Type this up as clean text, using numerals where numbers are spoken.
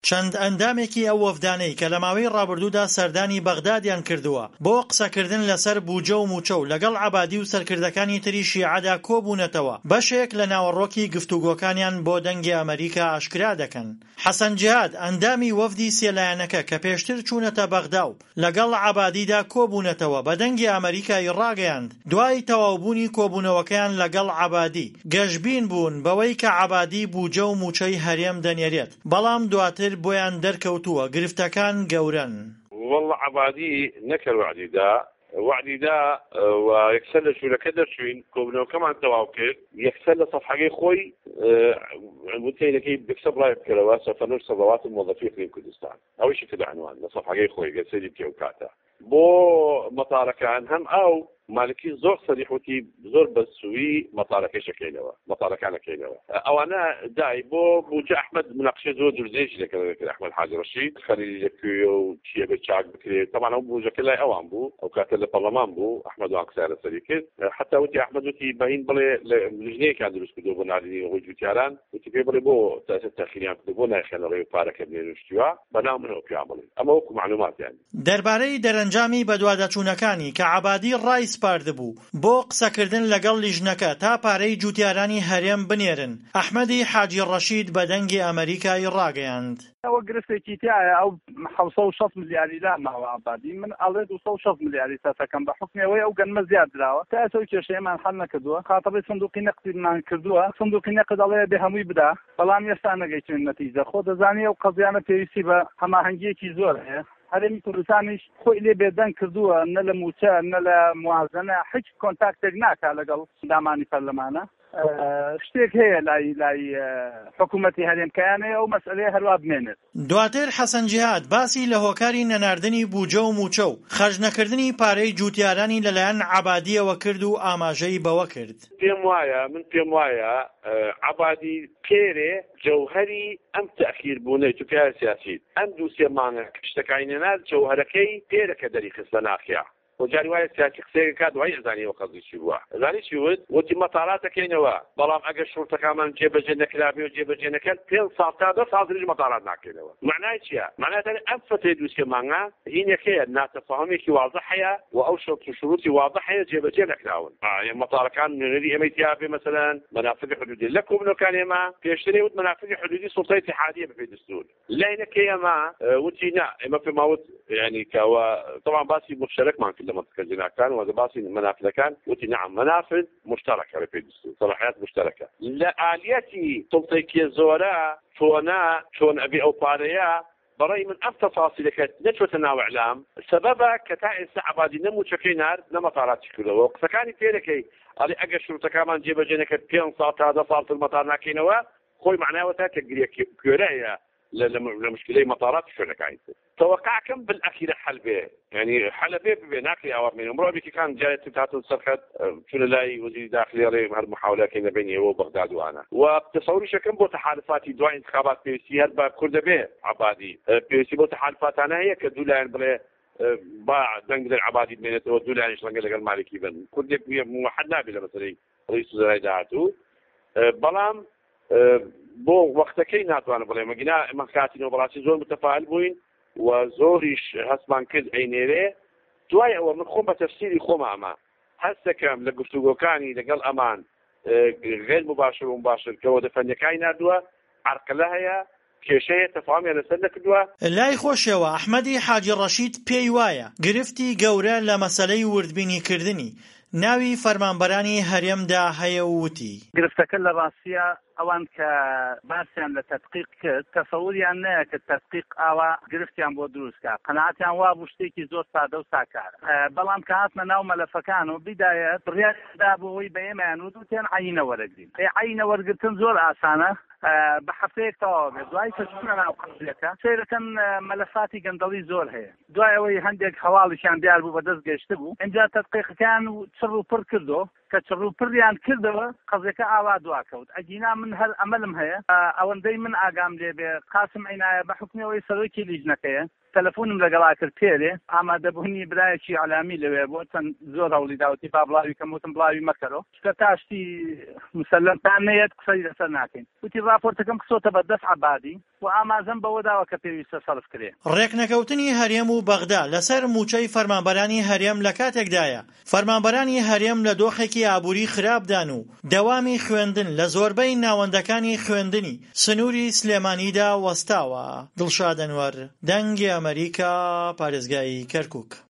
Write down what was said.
چەند ئەندامێکی ئەو وەفدانەی کە لە ماوەی ڕابردوودا سەردانی بەغدادیان کردووە بۆ قسەکردن لەسەر بوجە و موچە و لەگەڵ عەبادی و سەرکردەکانی تری شیعەدا کۆبوونەتەوە بەشێک لە ناوەڕۆکی گفتوگۆکانیان بۆ دەنگی ئەمریکا ئاشکرا دەکەن. حەسەن جیهاد ئەندامی وەفدی سێلایەنەکە کە پێشتر چوونەتە بەغدا و لەگەڵ عەبادیدا کۆبوونەتەوە بە دەنگی ئەمریکای ڕاگەیاند. دوای تەواوبوونی کۆبوونەوەکەیان لەگەڵ عەبادی گەشبین بوون بەوەی کە عەبادی بوجە و موچەی هەرێم دەنێرێت، بەڵام دواتر بۆیان دەرکەوتووە گرفتەکان گەورەن. والله عەبادی نەکرد وعدی دا و یەکسەر لە ژوورەکە دەرچوین کۆبوونەوەکەمان تەواو کرد، یەکسەر لە سەفحەکەی خۆی وتەیەکەی بکسە بڵای بکەرەوە سەفەنور سەڵاوات الموظفی اقلیم کوردستان ئەوەشی کرد عنوان لە سەفحەکەی خۆی گەسەری بکێ و کاتە بۆ مەتارەکان هەم ئەو مالکی زۆر سەریحوتی زۆر بەسووی مەتارەکەشەکەینەوە مەتارەکانەکەینەوە ئەوانە دای بۆ بوجە ئەحمەد مناقشە زۆر درزێژی دەکرد ئەحمەد حاجی ڕەشید خەلیلی لەکوێ و چیە بە چاک بکرێت تەمان ئەو بوجەکە لای ئەوان بوو ئەو کاتە لە پەرلەمان بوو ئەحمەد وان قسە لەسەری کرد حتا وتی ئەحمەد وتی بەهین بڵێ لژنەیەکیان دروست کردو بۆ ناردنی ئەوەی جوتیاران وتی پێ بڵێ بۆ تاخیریان کردو بۆ نایخێنە ڕێی پارەکە بنێنوشتیوە بەناو منەوە پیان بڵێ ئەمە وەکو معلومات یانی دەربارەی دەرەنجامی بەدوادەچوونەکانی کە عەبادی ڕای سپاردبوو بۆ قسەکردن لەگەڵ لیژنەکە تا پارەی جوتیارانی هەرێم بنێرن ئەحمەدی حاجی ڕەشید بە دەنگی ئەمریکای ڕاگەیاند. ئەوە گرفتێکی تایە ئەو 760 ملیاری لا ماوە عەبادی من ئەڵێ 260 ملیاری سەسەکەم بە حکمەوەی ئەو گەنمە زیاد درراوە تا ئەو کێشەیەمان حەل نەکردووە خاتەبەی سندوقی نەقدیمان کردووە سندوقی نەقد ئەڵێ بێ هەمووی بدا بەڵام ئێستا نەگەیتوین نەتیجە خۆ دەزانی ئەو قەزیانە پێویستی بە هەماهەنگیەکی زۆر هەیە هەرێمی کوردستانیش خۆی لێ بێدەنگ کردووە نە لە موچە نە لە موازنە هیچ کۆنتاکتێک ناکا لەگەڵ دامانی پەرلەمانە شتێک هەیە لای حکوومەتی هەرێمکەیانەیە ئەو مەسئلەیە هەروە بمێنێت. دواتر حەسەن جیهاد باسی لە هۆکاری نەناردنی بوجە و موچە و خەرج نەکردنی پارەی جوتیارانی لەلایەن عەبادیەوە کرد و ئاماژەی بەوە کرد. پێم وایە عەبادی پێرێ جەوهەری ئەم تەخیربوونەی توکای سیاسی ئەم دوو سێ مانگە شتەکانی نەنار جەوهەرەکەی پێرەکە دەریخست لە ناخیا وجاری وایە سیاسی قسەیەک کات وای ئەزانیەوە قەزی چی بووە ئەزانی چی وتی مەتاراتەکەینەوە بەڵام ئەگەر شوڕتەکانمان جێبەجێ نەکرابێ و جێبەجێ نەکرد 5 ساڵ تا 10 ساڵ دریج مەتارات ناکەینەوە معنای چییە؟ معنای ئەم فتەی دووسێ مانگە هینەکەیە ناتەفاهمێکی واضح هەیە و ئەو شەرط و شروطی واضح هەیە جێبەجێ نەکراون مەتارەکان نوێنەری ئەمەی تیا بێ مەسەلەن مەنافق حدودی لە کۆبنەکان ئێمە پێشترێ وت مەنافق حدودی سوڵتای اتحادیە بەپێی دەستور لەینەکەی ئەمە وتی نا ئێمە پێماوت یعنی کەوە طبعا باسی مشترکمان کرد لە مەنطقە جناکان وهذا باسی منافلەکان وتی نعم منافذ مشتركة بەپێی دەستور صلاحيات مشتركة لە ئالیەتی سوڵتێکی زۆرە چۆن ئەبێ ئەو پارەیە بەڕێی من ئەم تەفاسیلەکە نەچۆتە ناو ئیعلام سەبەبە کە تا ئێستا عەبادی نەموچەکەی نارد نەمەتاراتی کردەوە قسەکانی پێدەکەی ئەڵێ ئەگەر شروطەکانمان جێبەجێ نەکرد 5 ساڵ تا 10 ساڵ مەتار ناکەینەوە خۆی معناوە تا کە گوێرەیە لمشكلة مطارات شركة توقعكم بالأخير حل به يعني حل به بناقل أوار من أمره بك كان جاء تبعات الصرخة شنو لاي وزير داخلية هالمحاولة كنا بيني وبغداد وأنا وتصوري شكل بو تحالفاتي دواء انتخابات بيسي هربا كرد به عبادي بيسي بو تحالفات أنا هي كدولان بلا باع دنقل العبادي بينت ودولان شلنقل لقى المالكي بن كرد موحد نابلة مثلا رئيس وزراء داعته بلام بۆ وەختەکەی ناتوانە بڵێ مەگینا ئەمە کاتینەوە بەڕاستی زۆر متەفائل بووین و زۆریش هەستمان کرد ئەینێرێ دوای ئەوە من خۆم بە تەفسیری خۆم ئەمە هەست دەکەم لە گفتوگۆکانی لەگەڵ ئەمان غێر مباشر و مباشر کەەوە دەفەنیەکانی نردووە عەرقلە هەیە کێشەیە تەفاهمیان لەسەر نەکردووە. لای خۆشەوە ئەحمەدی حاجی ڕەشید پێی وایە گرفتی گەورە لە مەسەلەی وردبینیکردنی ناوی فەرمانبەرانی هەرێمدا هەیە و وتی گرفتەکە لە ڕاستیە ئەوان کە باسییان لە تەدقیق کرد تەسەووریان نەیە کە تەدقیق ئاوا گرفتیان بۆ دروستکە قەناعەتیان وا بوو شتێکی زۆر سادە و ساکارە بەڵام کە هاتمە ناو مەلەفەکان و بیدایە بڕیاردا بۆەوەی بە ئێمەیان وتیان عینە وەرەگرین عینە وەرگرتن زۆر ئاسانە بە هەفتەیەک تەواو بێت دوای کەچونە ناو قەزیەکە سەیرەکەن مەلەفاتی گەندەڵی زۆر هەیە دوای ئەوەی هەندێک هەواڵیشیان دیار بوو بەدەست گەشتە بوو اینجا تەدقیقەکان چڕ و پڕ کردو کە چڕ و پڕیان کردەوە قەزیەکە ئاوا دواکەوت ئەگینا من هەر ئەمەلم هەیە ئەوەندەی من ئاگام لێ بێ قاسم عینایە بە حکمەوەی سەرۆکی لیژنەکەیە تەلەفۆنم لەگەڵا کرد پێرێ ئامادەبوونی برایەکی عەلامی لەوێ بۆ چەند زۆر هەوڵی داوەتی با بڵاوی کەم وتم بڵاوی مەکەرەوە شتە تاشتی مسەلەمتان نەیەت قسەی لەسەر ناکەین وتی راپۆرتەکەم قسۆتە بەردەست عەبادی و ئامازەم بەوە داوە کە پێویستە سەرف کرێ. ڕێکنەکەوتنی هەرێم و بەغدا لەسەر موچەی فەرمانبەرانی هەرێم لە کاتێکدایە. فەرمانبەرانی هەرێم لە دۆخێکی ئابووری خراپدان و دەوامی خوێندن لە زۆربەی ناوەندەکانی خوێندنی سنووری سلێمانیدا وەستاوە. دڵشاد ئەنوەر، دەنگی ئەمریکا، پارێزگای کەرکووک.